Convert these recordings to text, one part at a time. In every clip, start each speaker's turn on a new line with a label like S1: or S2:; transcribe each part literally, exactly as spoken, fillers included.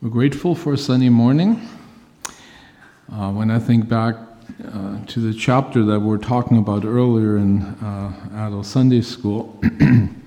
S1: We're grateful for a sunny morning. Uh, when I think back uh, to the chapter that we were talking about earlier in uh, Adult Sunday School, uh,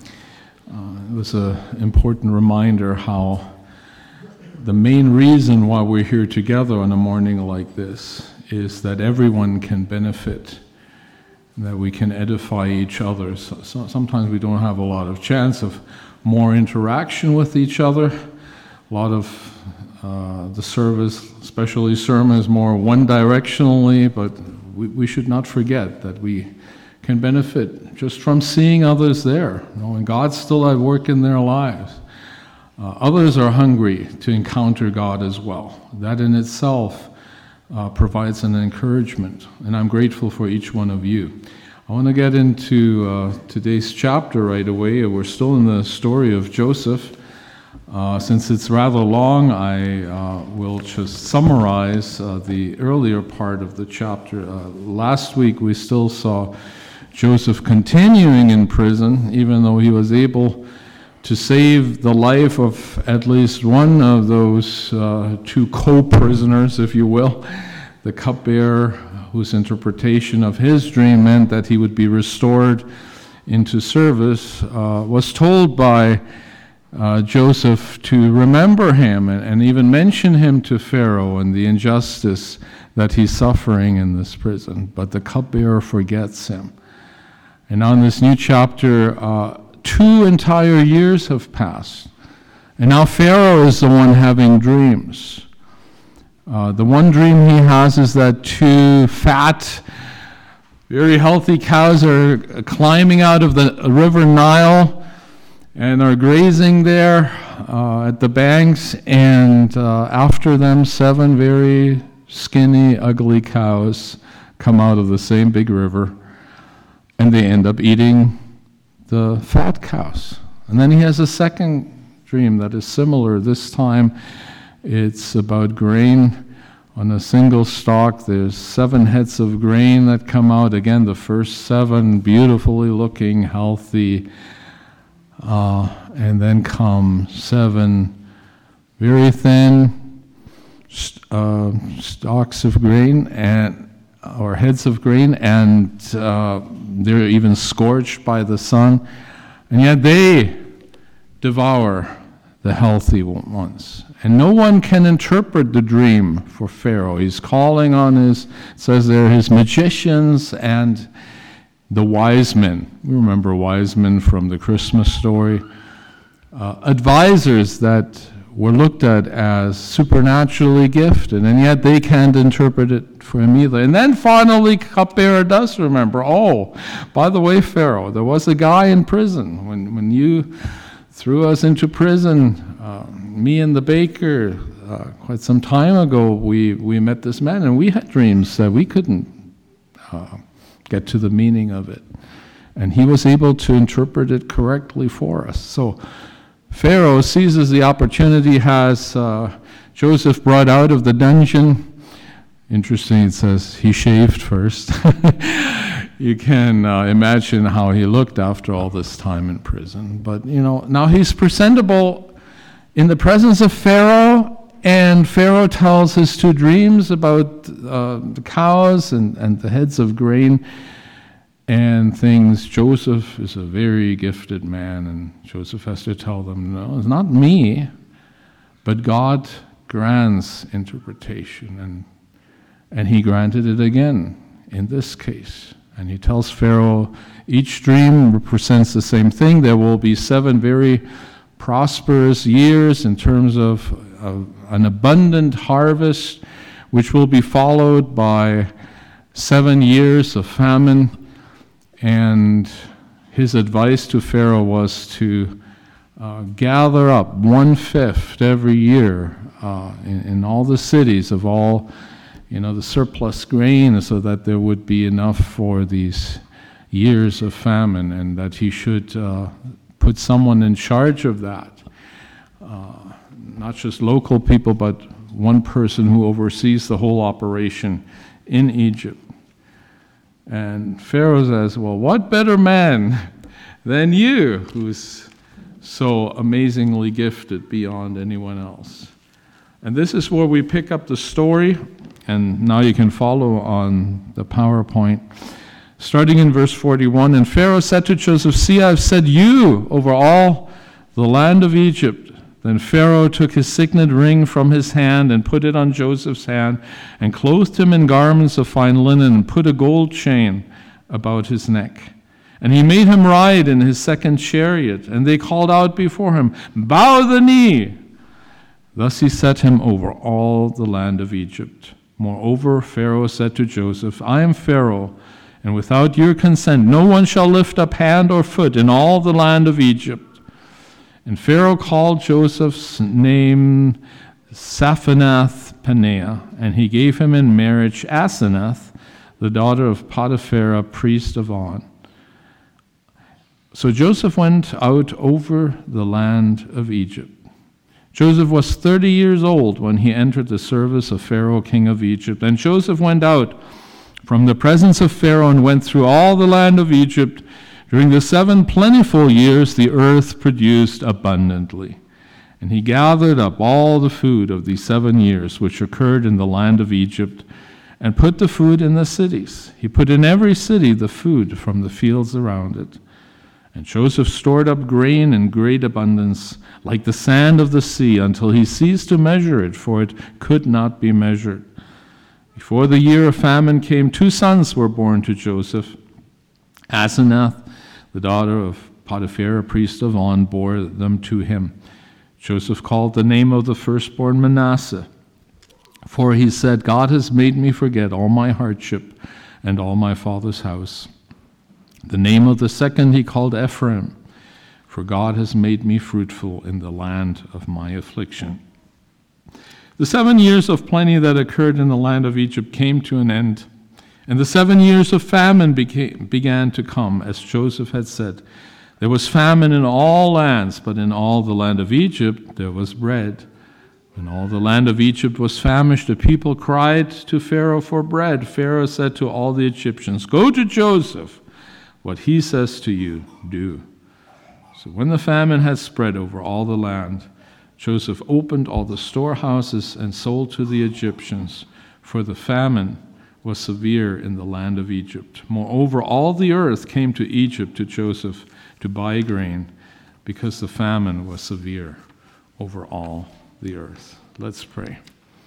S1: it was an important reminder how the main reason why we're here together on a morning like this is that everyone can benefit, that we can edify each other. So, so sometimes we don't have a lot of chance of more interaction with each other. A lot of uh, the service, especially sermon, is more one-directionally, but we, we should not forget that we can benefit just from seeing others there, knowing God's still at work in their lives. Uh, others are hungry to encounter God as well. That in itself uh, provides an encouragement, and I'm grateful for each one of you. I want to get into uh, today's chapter right away. We're still in the story of Joseph. Uh, since it's rather long, I uh, will just summarize uh, the earlier part of the chapter. Uh, last week we still saw Joseph continuing in prison, even though he was able to save the life of at least one of those uh, two co-prisoners, if you will, the cupbearer, whose interpretation of his dream meant that he would be restored into service, uh, was told by uh, Joseph to remember him and, and even mention him to Pharaoh and the injustice that he's suffering in this prison. But the cupbearer forgets him. And now in this new chapter, uh, two entire years have passed. And now Pharaoh is the one having dreams. Uh, the one dream he has is that two fat, very healthy cows are climbing out of the river Nile and are grazing there uh, at the banks, and uh, after them seven very skinny, ugly cows come out of the same big river, and they end up eating the fat cows. And then he has a second dream that is similar. This time it's about grain on a single stalk. There's seven heads of grain that come out. Again, the first seven beautifully looking, healthy, uh, and then come seven very thin uh, stalks of grain and or heads of grain, and uh, they're even scorched by the sun, and yet they devour the healthy ones. And no one can interpret the dream for Pharaoh. He's calling on his, it says there, his magicians and the wise men. We remember wise men from the Christmas story. Uh, advisors that were looked at as supernaturally gifted, and yet they can't interpret it for him either. And then finally, cupbearer does remember, oh, by the way, Pharaoh, there was a guy in prison. When, when you threw us into prison, uh, me and the baker, uh, quite some time ago, we, we met this man, and we had dreams that we couldn't uh, get to the meaning of it. And he was able to interpret it correctly for us. So Pharaoh seizes the opportunity, has uh, Joseph brought out of the dungeon. Interesting, it says he shaved first. You can uh, imagine how he looked after all this time in prison. But, you know, now he's presentable in the presence of Pharaoh, and Pharaoh tells his two dreams about uh, the cows and, and the heads of grain and things. Joseph is a very gifted man, and Joseph has to tell them, no, it's not me, but God grants interpretation, and and he granted it again in this case. And he tells Pharaoh, each dream represents the same thing. There will be seven very prosperous years in terms of, of an abundant harvest, which will be followed by seven years of famine. And his advice to Pharaoh was to uh, gather up one-fifth every year uh, in, in all the cities of all, you know, the surplus grain, so that there would be enough for these years of famine, and that he should uh, put someone in charge of that. Uh, not just local people, but one person who oversees the whole operation in Egypt. And Pharaoh says, well, what better man than you, who's so amazingly gifted beyond anyone else? And this is where we pick up the story, and now you can follow on the PowerPoint. Starting in verse forty-one, and Pharaoh said to Joseph, "See, I've set you over all the land of Egypt." Then Pharaoh took his signet ring from his hand and put it on Joseph's hand, and clothed him in garments of fine linen, and put a gold chain about his neck. And he made him ride in his second chariot, and they called out before him, "Bow the knee!" Thus he set him over all the land of Egypt. Moreover, Pharaoh said to Joseph, "I am Pharaoh, and without your consent no one shall lift up hand or foot in all the land of Egypt." And Pharaoh called Joseph's name Zaphenath-Paneah, and he gave him in marriage Asenath, the daughter of Potiphar, priest of On. So Joseph went out over the land of Egypt. Joseph was thirty years old when he entered the service of Pharaoh, king of Egypt. And Joseph went out from the presence of Pharaoh and went through all the land of Egypt. During the seven plentiful years, the earth produced abundantly. And he gathered up all the food of these seven years which occurred in the land of Egypt, and put the food in the cities. He put in every city the food from the fields around it. And Joseph stored up grain in great abundance, like the sand of the sea, until he ceased to measure it, for it could not be measured. Before the year of famine came, two sons were born to Joseph. Asenath, the daughter of Potiphar, a priest of On, bore them to him. Joseph called the name of the firstborn Manasseh, for he said, "God has made me forget all my hardship and all my father's house." The name of the second he called Ephraim, for God has made me fruitful in the land of my affliction. The seven years of plenty that occurred in the land of Egypt came to an end, and the seven years of famine became, began to come, as Joseph had said. There was famine in all lands, but in all the land of Egypt there was bread. When all the land of Egypt was famished, the people cried to Pharaoh for bread. Pharaoh said to all the Egyptians, "Go to Joseph. What he says to you, do." So when the famine had spread over all the land, Joseph opened all the storehouses and sold to the Egyptians, for the famine was severe in the land of Egypt. Moreover, all the earth came to Egypt to Joseph to buy grain, because the famine was severe over all the earth. Let's pray.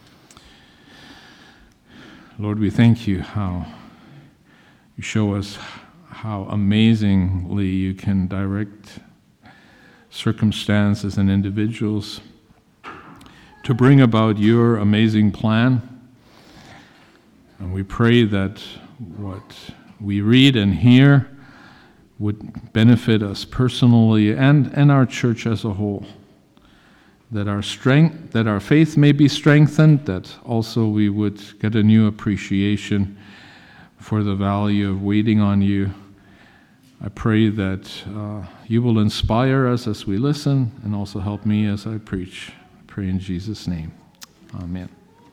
S1: Lord, we thank you how you show us how amazingly you can direct circumstances and individuals to bring about your amazing plan. And we pray that what we read and hear would benefit us personally and, and our church as a whole. That our strength, that our faith may be strengthened, that also we would get a new appreciation for the value of waiting on you. I pray that uh, you will inspire us as we listen, and also help me as I preach. I pray in Jesus' name. Amen.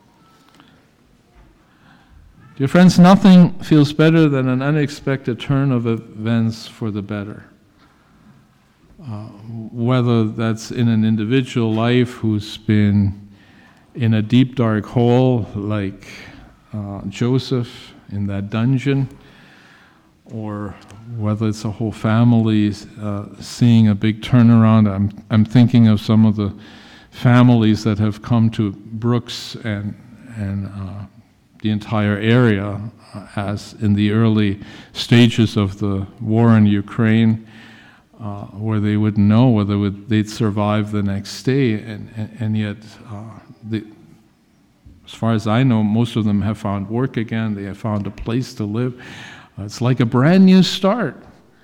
S1: Dear friends, nothing feels better than an unexpected turn of events for the better. Uh, whether that's in an individual life who's been in a deep, dark hole like uh, Joseph in that dungeon, or whether it's a whole family uh, seeing a big turnaround. I'm I'm thinking of some of the families that have come to Brooks and and uh, the entire area uh, as in the early stages of the war in Ukraine, uh, where they wouldn't know whether would, they'd survive the next day, and and, and yet, uh, the, as far as I know, most of them have found work again. They have found a place to live. It's like a brand new start.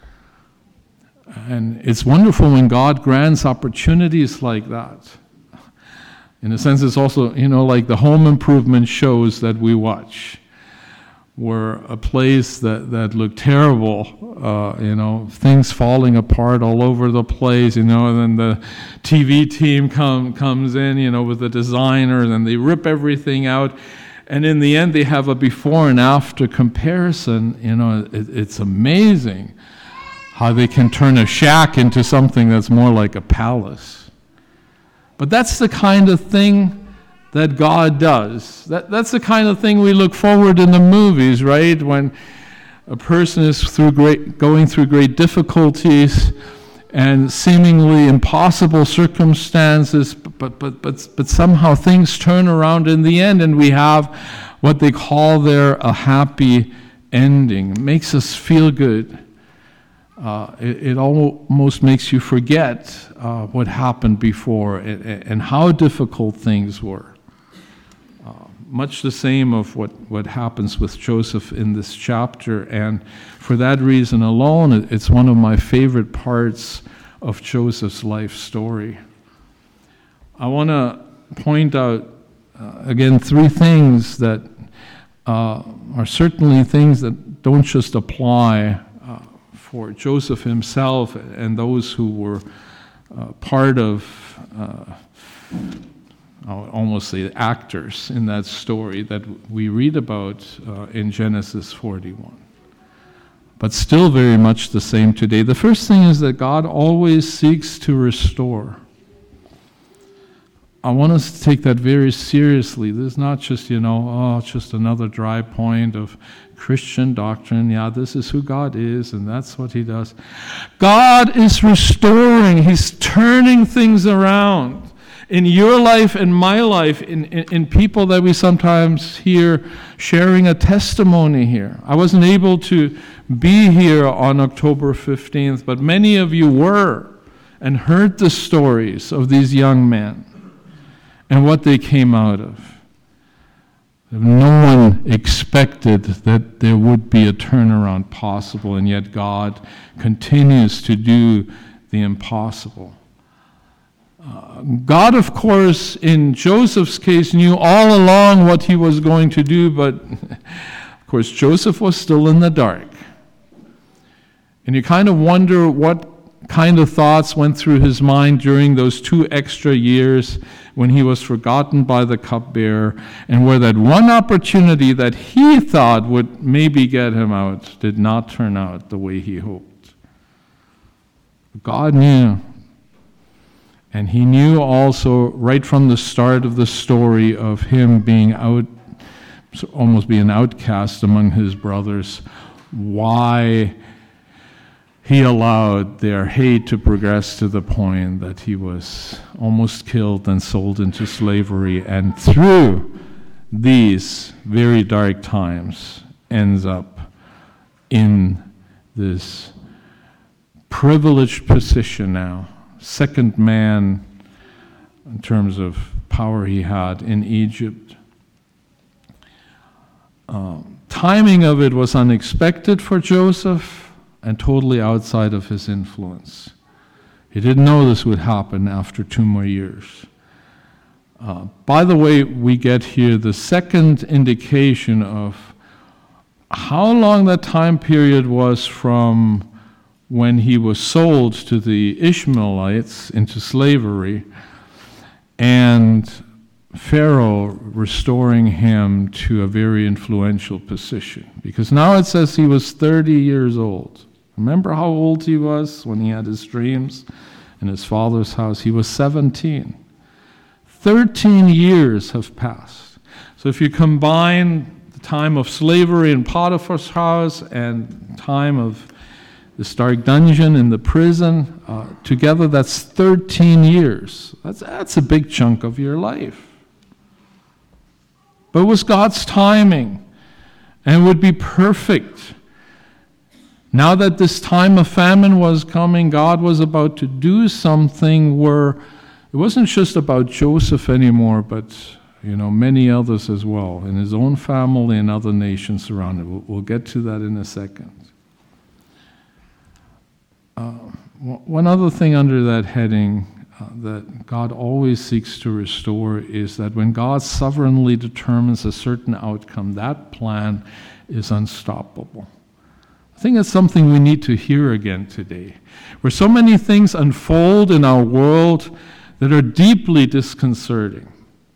S1: And it's wonderful when God grants opportunities like that. In a sense, it's also, you know, like the home improvement shows that we watch, where a place that, that looked terrible, uh, you know, things falling apart all over the place, you know, and then the T V team come, comes in, you know, with the designers, and they rip everything out. And in the end, they have a before and after comparison. You know, it, it's amazing how they can turn a shack into something that's more like a palace. But that's the kind of thing that God does. That, that's the kind of thing we look forward in the movies, right? When a person is through great, going through great difficulties and seemingly impossible circumstances, but, but, but, but somehow things turn around in the end, and we have what they call there a happy ending. It makes us feel good. Uh, it, it almost makes you forget uh, what happened before and, and how difficult things were. Uh, much the same of what, what happens with Joseph in this chapter, and for that reason alone, it, it's one of my favorite parts of Joseph's life story. I want to point out, uh, again, three things that uh, are certainly things that don't just apply uh, for Joseph himself and those who were uh, part of, uh, I'll almost say actors in that story that we read about uh, in Genesis forty-one. But still very much the same today. The first thing is that God always seeks to restore. I want us to take that very seriously. This is not just, you know, oh, it's just another dry point of Christian doctrine. Yeah, this is who God is, and that's what he does. God is restoring. He's turning things around in your life and my life, in, in, in people that we sometimes hear sharing a testimony here. I wasn't able to be here on October fifteenth, but many of you were and heard the stories of these young men and what they came out of. No one expected that there would be a turnaround possible, and yet God continues to do the impossible. Uh, God, of course, in Joseph's case, knew all along what he was going to do, but of course, Joseph was still in the dark. And you kind of wonder what kind of thoughts went through his mind during those two extra years when he was forgotten by the cupbearer, and where that one opportunity that he thought would maybe get him out did not turn out the way he hoped. God knew. And he knew also right from the start of the story of him being out, almost being an outcast among his brothers, why he allowed their hate to progress to the point that he was almost killed and sold into slavery, and through these very dark times ends up in this privileged position now, second man in terms of power he had in Egypt. Uh, timing of it was unexpected for Joseph and totally outside of his influence. He didn't know this would happen after two more years. Uh, by the way, we get here the second indication of how long that time period was from when he was sold to the Ishmaelites into slavery, and Pharaoh restoring him to a very influential position. Because now it says he was thirty years old. Remember how old he was when he had his dreams in his father's house? He was seventeen. Thirteen years have passed. So if you combine the time of slavery in Potiphar's house and time of this dark dungeon in the prison, uh, together that's thirteen years. That's, that's a big chunk of your life. But it was God's timing, and it would be perfect. Now that this time of famine was coming, God was about to do something where it wasn't just about Joseph anymore, but you know, many others as well, in his own family and other nations around it. We'll, we'll get to that in a second. Uh, one other thing under that heading uh, that God always seeks to restore is that when God sovereignly determines a certain outcome, that plan is unstoppable. I think that's something we need to hear again today, where so many things unfold in our world that are deeply disconcerting.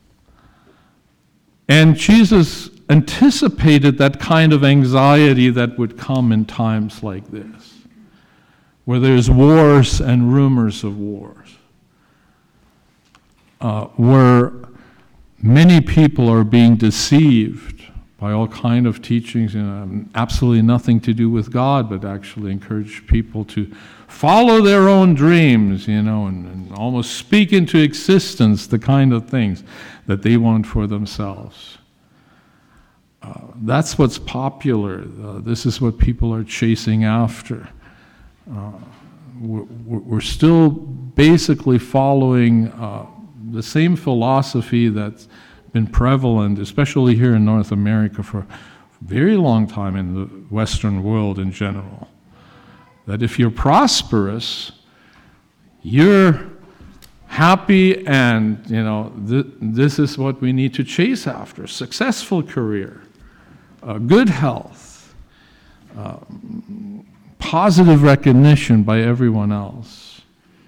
S1: And Jesus anticipated that kind of anxiety that would come in times like this, where there's wars and rumors of wars, uh, where many people are being deceived by all kind of teachings, you know, absolutely nothing to do with God, but actually encourage people to follow their own dreams, you know, and, and almost speak into existence the kind of things that they want for themselves. Uh, that's what's popular. Uh, this is what people are chasing after. Uh, we're, we're still basically following uh, the same philosophy that's been prevalent, especially here in North America, for a very long time in the Western world in general. That if you're prosperous, you're happy, and you know th- this is what we need to chase after: successful career, uh, good health, uh, positive recognition by everyone else.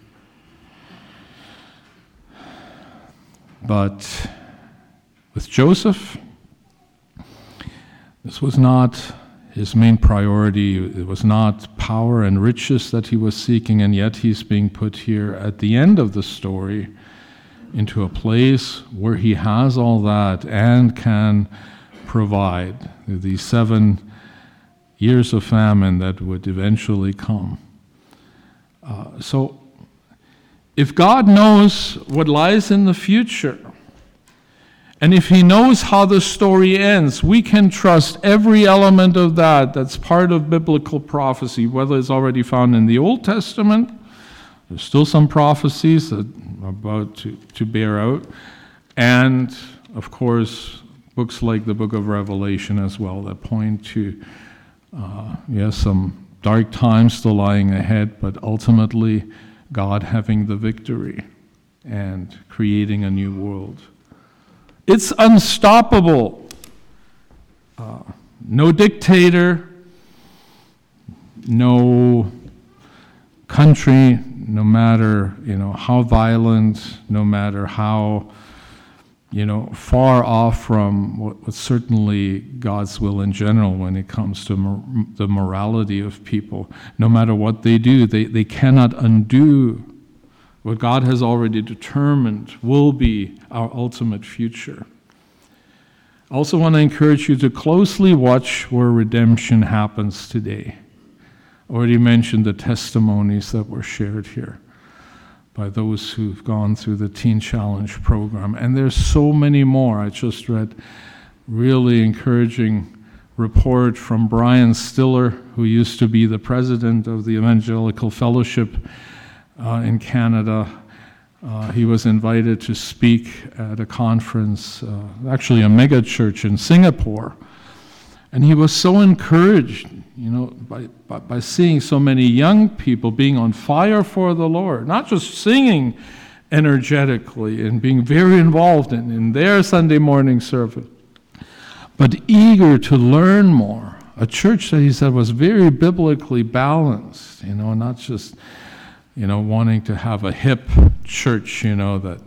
S1: But with Joseph, this was not his main priority. It was not power and riches that he was seeking, and yet he's being put here at the end of the story into a place where he has all that and can provide these seven years of famine that would eventually come. Uh, so if God knows what lies in the future, and if he knows how the story ends, we can trust every element of that that's part of biblical prophecy, whether it's already found in the Old Testament. There's still some prophecies that are about to, to bear out. And, of course, books like the book of Revelation as well that point to, uh, yes, some dark times still lying ahead, but ultimately God having the victory and creating a new world. It's unstoppable. Uh, no dictator, no country, no matter you know how violent, no matter how you know far off from what, what's certainly God's will in general when it comes to mor- the morality of people. No matter what they do, they, they cannot undo what God has already determined will be our ultimate future. I also want to encourage you to closely watch where redemption happens today. I already mentioned the testimonies that were shared here by those who've gone through the Teen Challenge program. And there's so many more. I just read really encouraging report from Brian Stiller, who used to be the president of the Evangelical Fellowship Uh, in Canada. Uh, he was invited to speak at a conference, uh, actually a mega church in Singapore. And he was so encouraged, you know, by, by, by seeing so many young people being on fire for the Lord, not just singing energetically and being very involved in, in their Sunday morning service, but eager to learn more. A church that he said was very biblically balanced, you know, not just you know, wanting to have a hip church, you know, that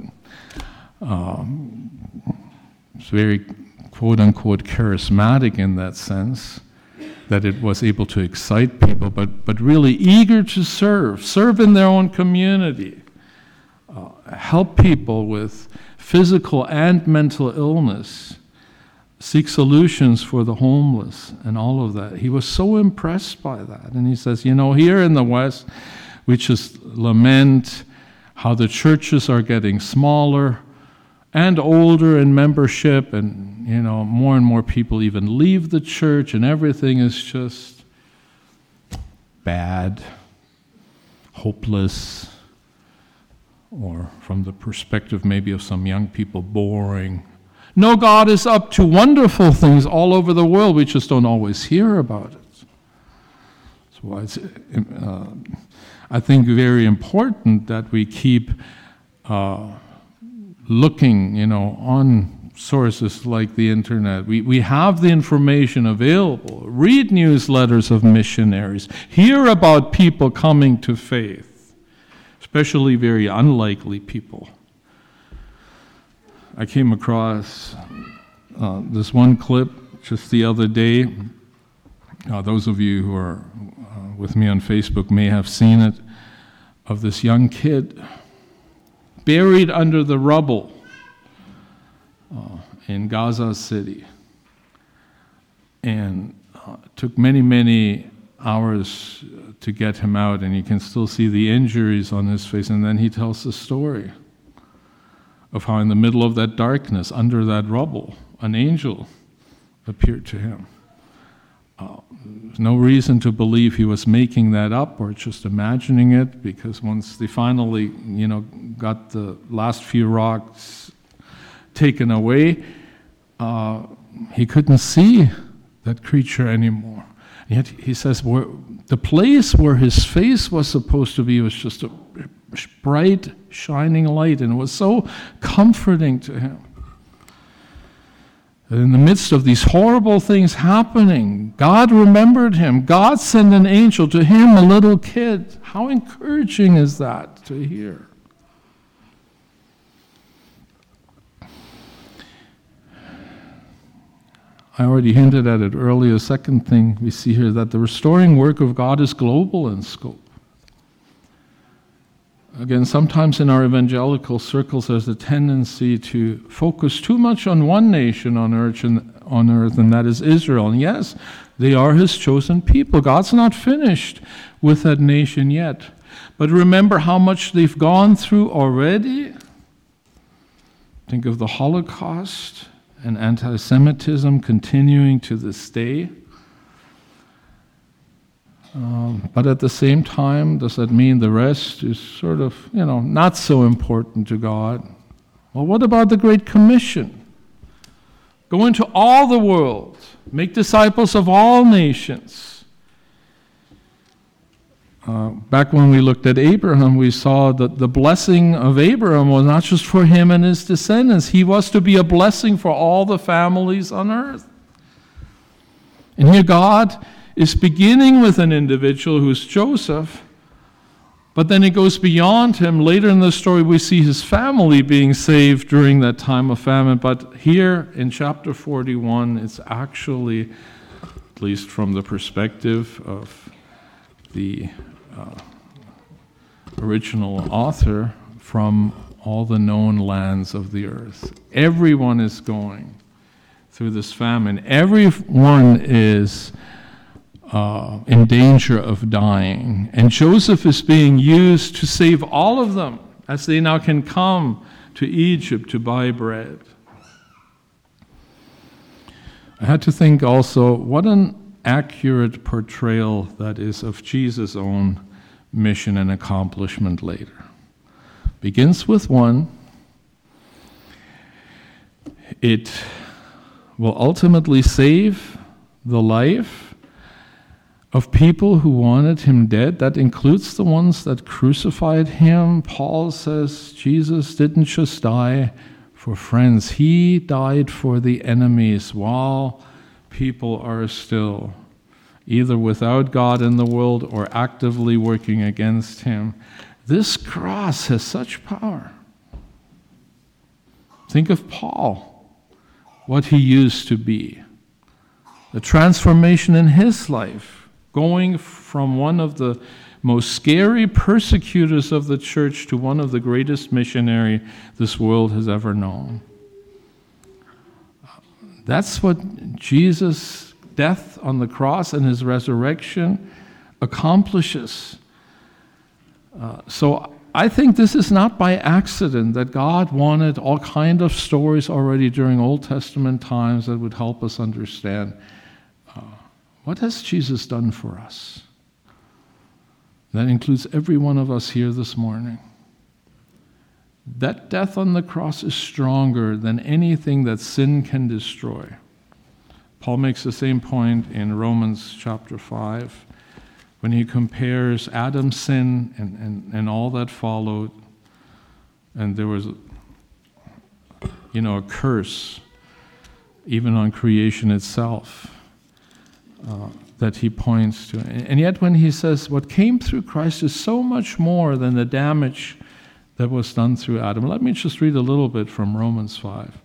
S1: um, is very quote-unquote charismatic in that sense, that it was able to excite people, but, but really eager to serve, serve in their own community, uh, help people with physical and mental illness, seek solutions for the homeless and all of that. He was so impressed by that. And he says, you know, here in the West, we just lament how the churches are getting smaller and older in membership, and you know more and more people even leave the church, and everything is just bad, hopeless, or from the perspective maybe of some young people, boring. No, God is up to wonderful things all over the world. We just don't always hear about it. That's why it's uh, I think very important that we keep uh, looking, you know, on sources like the internet. We we have the information available. Read newsletters of missionaries. Hear about people coming to faith, especially very unlikely people. I came across uh, this one clip just the other day. Uh, those of you who are uh, with me on Facebook may have seen it, of this young kid buried under the rubble. Uh, in Gaza City. And uh, it took many, many hours to get him out, and you can still see the injuries on his face. And then he tells the story of how in the middle of that darkness, under that rubble, an angel appeared to him. Uh, there's no reason to believe he was making that up or just imagining it, because once they finally, you know, got the last few rocks taken away, uh, he couldn't see that creature anymore. And yet he says where, the place where his face was supposed to be was just a bright, shining light, and it was so comforting to him. And in the midst of these horrible things happening, God remembered him. God sent an angel to him, a little kid. How encouraging is that to hear? I already hinted at it earlier. Second thing we see here, that the restoring work of God is global in scope. Again, sometimes in our evangelical circles there's a tendency to focus too much on one nation on earth, and, on earth, and that is Israel. And yes, they are his chosen people. God's not finished with that nation yet. But remember how much they've gone through already. Think of the Holocaust and anti-Semitism continuing to this day. Um, but at the same time, does that mean the rest is sort of, you know, not so important to God? Well, what about the Great Commission? Go into all the world, make disciples of all nations. Uh, back when we looked at Abraham, we saw that the blessing of Abraham was not just for him and his descendants. He was to be a blessing for all the families on earth. And here God is beginning with an individual who's Joseph, but then it goes beyond him. Later in the story, we see his family being saved during that time of famine. But here in chapter forty-one, it's actually, at least from the perspective of the uh, original author, from all the known lands of the earth. Everyone is going through this famine. Everyone is Uh, in danger of dying. And Joseph is being used to save all of them as they now can come to Egypt to buy bread. I had to think also, what an accurate portrayal that is of Jesus' own mission and accomplishment later. Begins with one. It will ultimately save the life of people who wanted him dead. That includes the ones that crucified him. Paul says Jesus didn't just die for friends. He died for the enemies while people are still either without God in the world or actively working against him. This cross has such power. Think of Paul, what he used to be. The transformation in his life, going from one of the most scary persecutors of the church to one of the greatest missionary this world has ever known. That's what Jesus' death on the cross and his resurrection accomplishes. Uh, so I think this is not by accident that God wanted all kind of stories already during Old Testament times that would help us understand uh, what has Jesus done for us. That includes every one of us here this morning. That death on the cross is stronger than anything that sin can destroy. Paul makes the same point in Romans chapter five when he compares Adam's sin and, and, and all that followed, and there was, you know, a curse even on creation itself uh, that he points to. And, and yet when he says what came through Christ is so much more than the damage that was done through Adam. Let me just read a little bit from Romans five.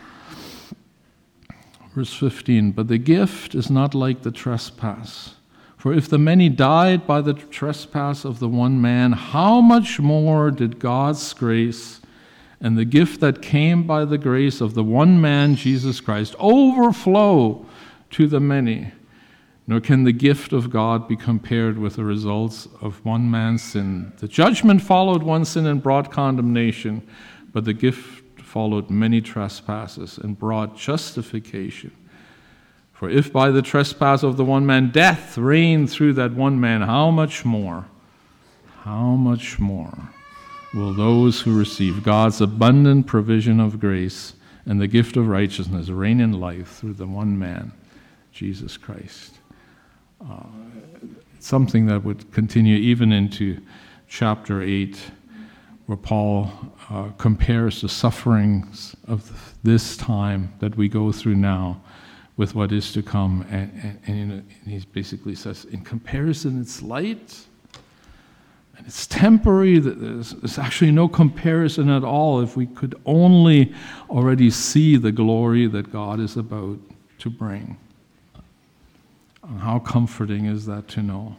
S1: Verse fifteen, but the gift is not like the trespass. For if the many died by the trespass of the one man, how much more did God's grace and the gift that came by the grace of the one man, Jesus Christ, overflow to the many. Nor can the gift of God be compared with the results of one man's sin. The judgment followed one sin and brought condemnation, but the gift followed many trespasses and brought justification. For if by the trespass of the one man death reigned through that one man, how much more, how much more will those who receive God's abundant provision of grace and the gift of righteousness reign in life through the one man, Jesus Christ? Uh, something that would continue even into chapter eight, where Paul uh, compares the sufferings of this time that we go through now with what is to come. And, and, and, you know, and he basically says, in comparison, it's light, and it's temporary. There's, there's actually no comparison at all if we could only already see the glory that God is about to bring. And how comforting is that to know?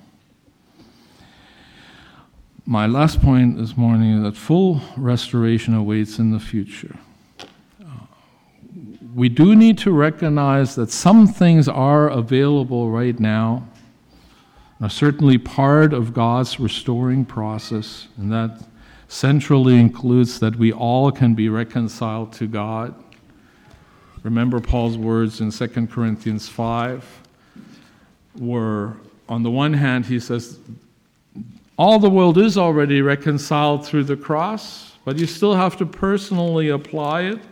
S1: My last point this morning is that full restoration awaits in the future. Uh, we do need to recognize that some things are available right now, are certainly part of God's restoring process, and that centrally includes that we all can be reconciled to God. Remember Paul's words in Second Corinthians five, where on the one hand he says, all the world is already reconciled through the cross, but you still have to personally apply it.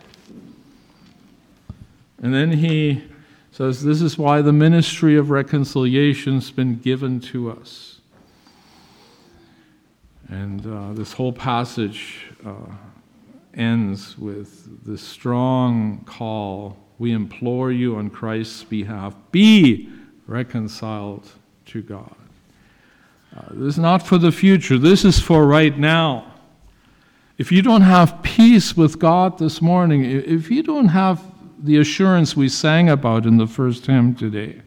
S1: And then he says, this is why the ministry of reconciliation's been given to us. And uh, this whole passage uh, ends with this strong call, we implore you on Christ's behalf, be reconciled to God. Uh, this is not for the future. This is for right now. If you don't have peace with God this morning, if you don't have the assurance we sang about in the first hymn today,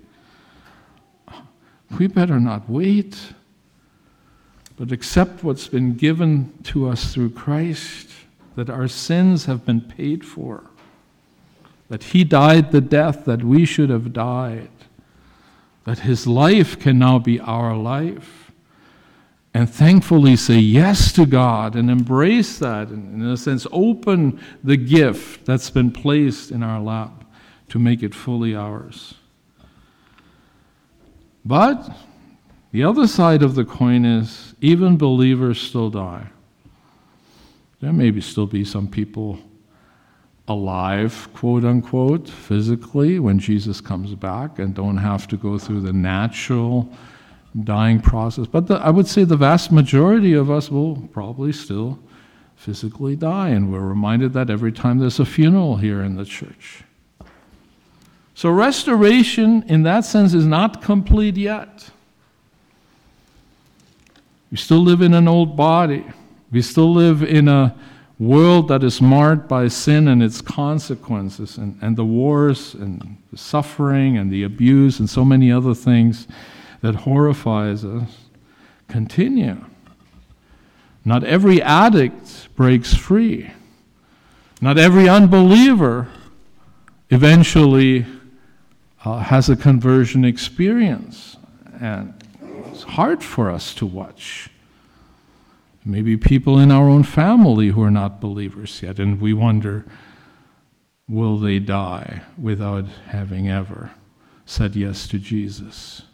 S1: we better not wait, but accept what's been given to us through Christ, that our sins have been paid for, that he died the death that we should have died, that his life can now be our life, and thankfully say yes to God and embrace that, and in a sense open the gift that's been placed in our lap to make it fully ours. But the other side of the coin is even believers still die. There may be still be some people alive, quote unquote, physically when Jesus comes back and don't have to go through the natural dying process. But the, I would say the vast majority of us will probably still physically die, and we're reminded that every time there's a funeral here in the church. So restoration in that sense is not complete yet. We still live in an old body. We still live in a world that is marred by sin and its consequences, and, and the wars and the suffering and the abuse and so many other things that horrifies us continue. Not every addict breaks free. Not every unbeliever eventually uh, has a conversion experience. And it's hard for us to watch. Maybe people in our own family who are not believers yet, and we wonder, will they die without having ever said yes to Jesus?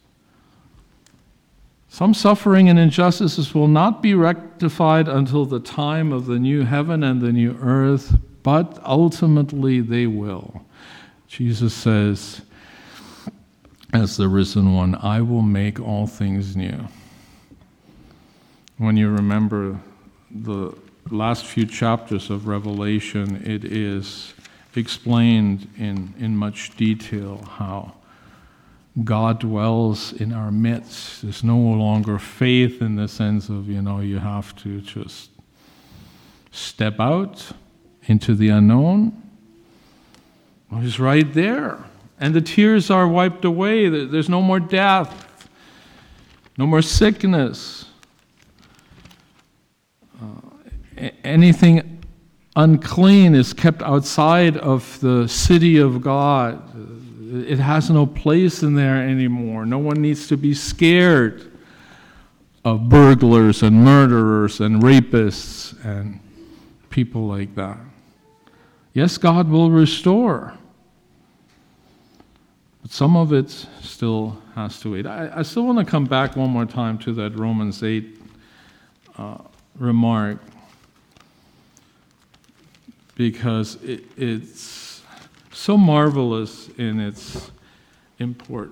S1: Some suffering and injustices will not be rectified until the time of the new heaven and the new earth, but ultimately they will. Jesus says, as the risen one, I will make all things new. When you remember the last few chapters of Revelation, it is explained in, in much detail how God dwells in our midst. There's no longer faith in the sense of, you know, you have to just step out into the unknown. Well, he's right there. And the tears are wiped away. There's no more death, no more sickness. Uh, anything unclean is kept outside of the city of God. It has no place in there anymore. No one needs to be scared of burglars and murderers and rapists and people like that. Yes, God will restore, but some of it still has to wait. I, I still want to come back one more time to that Romans eight uh, remark, because it, it's so marvelous in its import.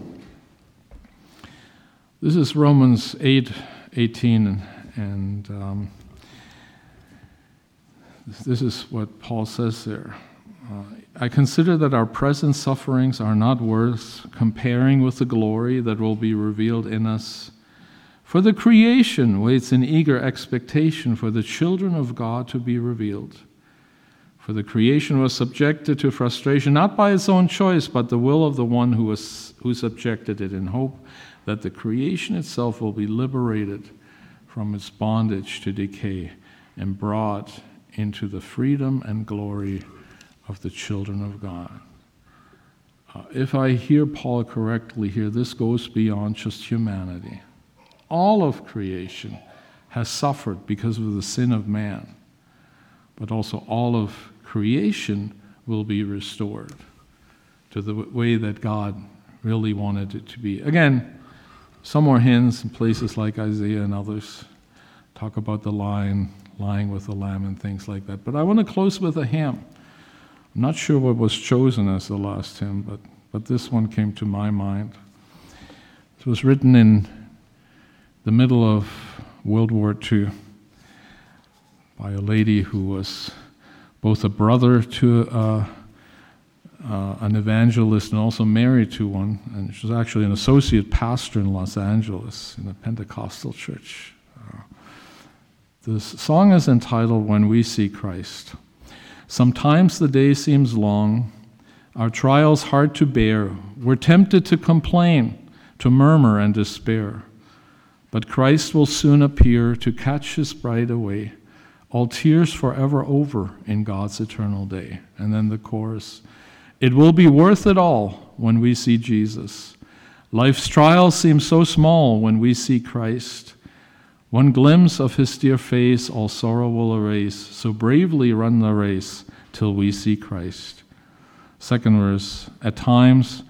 S1: This is Romans eight eighteen, and um, this is what Paul says there. Uh, I consider that our present sufferings are not worth comparing with the glory that will be revealed in us. For the creation waits in eager expectation for the children of God to be revealed. For the creation was subjected to frustration, not by its own choice, but the will of the one who was who subjected it, in hope that the creation itself will be liberated from its bondage to decay and brought into the freedom and glory of the children of God. Uh, if I hear Paul correctly here, this goes beyond just humanity. All of creation has suffered because of the sin of man, but also all of creation will be restored to the w- way that God really wanted it to be. Again, some more hymns in places like Isaiah and others talk about the lion lying with the lamb and things like that. But I want to close with a hymn. I'm not sure what was chosen as the last hymn, but, but this one came to my mind. It was written in the middle of World War Two by a lady who was both a brother to uh, uh, an evangelist and also married to one, and she was actually an associate pastor in Los Angeles in a Pentecostal church. Uh, this song is entitled "When We See Christ." Sometimes the day seems long, our trials hard to bear. We're tempted to complain, to murmur and despair. But Christ will soon appear to catch his bride away, all tears forever over in God's eternal day. And then the chorus, it will be worth it all when we see Jesus. Life's trials seem so small when we see Christ. One glimpse of his dear face all sorrow will erase, so bravely run the race till we see Christ. Second verse, at times,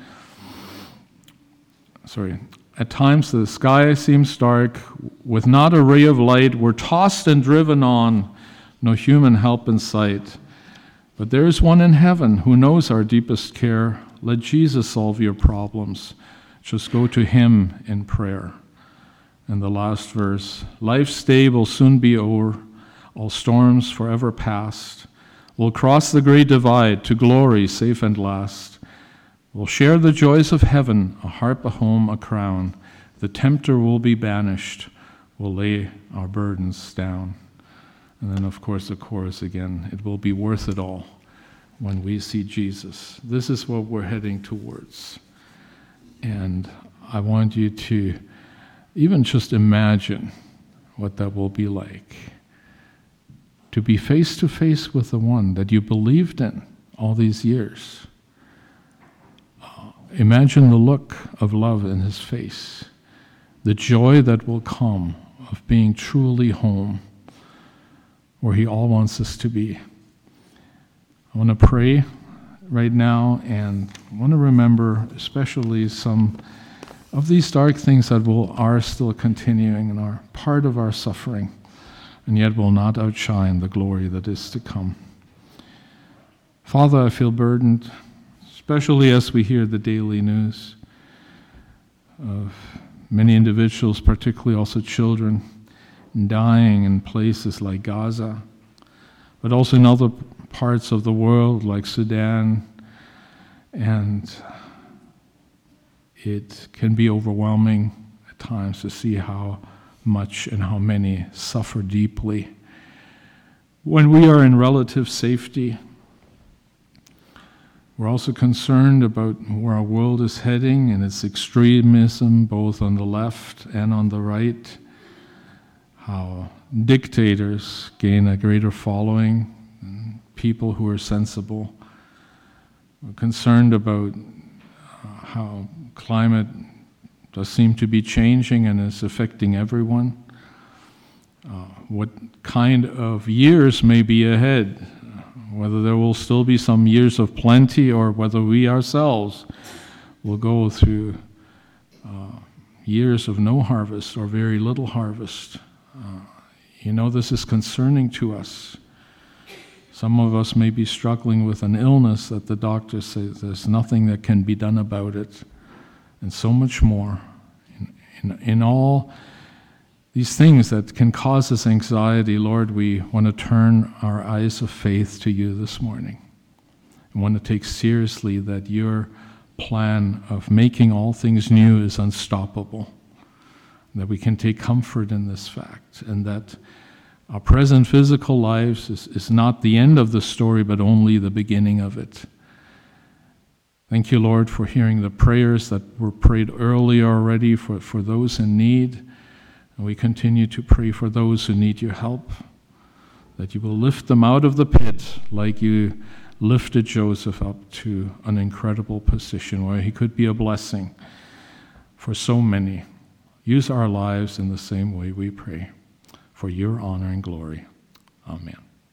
S1: sorry, at times the sky seems dark, with not a ray of light, we're tossed and driven on, no human help in sight. But there is one in heaven who knows our deepest care. Let Jesus solve your problems. Just go to him in prayer. And the last verse, life's day will soon be over, all storms forever past. We'll cross the great divide to glory safe and last. We'll share the joys of heaven, a harp, a home, a crown. The tempter will be banished. We'll lay our burdens down. And then, of course, the chorus again, it will be worth it all when we see Jesus. This is what we're heading towards. And I want you to even just imagine what that will be like. To be face to face with the one that you believed in all these years. Uh, imagine the look of love in his face. The joy that will come of being truly home, where he all wants us to be. I want to pray right now, and I want to remember especially some of these dark things that will are still continuing and are part of our suffering, and yet will not outshine the glory that is to come. Father, I feel burdened, especially as we hear the daily news of many individuals, particularly also children, dying in places like Gaza, but also in other parts of the world like Sudan, and it can be overwhelming at times to see how much and how many suffer deeply. When we are in relative safety, we're also concerned about where our world is heading and its extremism, both on the left and on the right, how dictators gain a greater following, people who are sensible. We're concerned about uh, how climate does seem to be changing and is affecting everyone. Uh, what kind of years may be ahead, whether there will still be some years of plenty or whether we ourselves will go through uh, years of no harvest or very little harvest. Uh, you know, this is concerning to us. Some of us may be struggling with an illness that the doctor says there's nothing that can be done about it, and so much more. In, in, in all these things that can cause us anxiety, Lord, we want to turn our eyes of faith to you this morning. We want to take seriously that your plan of making all things new is unstoppable, that we can take comfort in this fact, and that our present physical lives is, is not the end of the story, but only the beginning of it. Thank you, Lord, for hearing the prayers that were prayed earlier already for, for those in need. And we continue to pray for those who need your help, that you will lift them out of the pit like you lifted Joseph up to an incredible position where he could be a blessing for so many. Use our lives in the same way, we pray, for your honor and glory. Amen.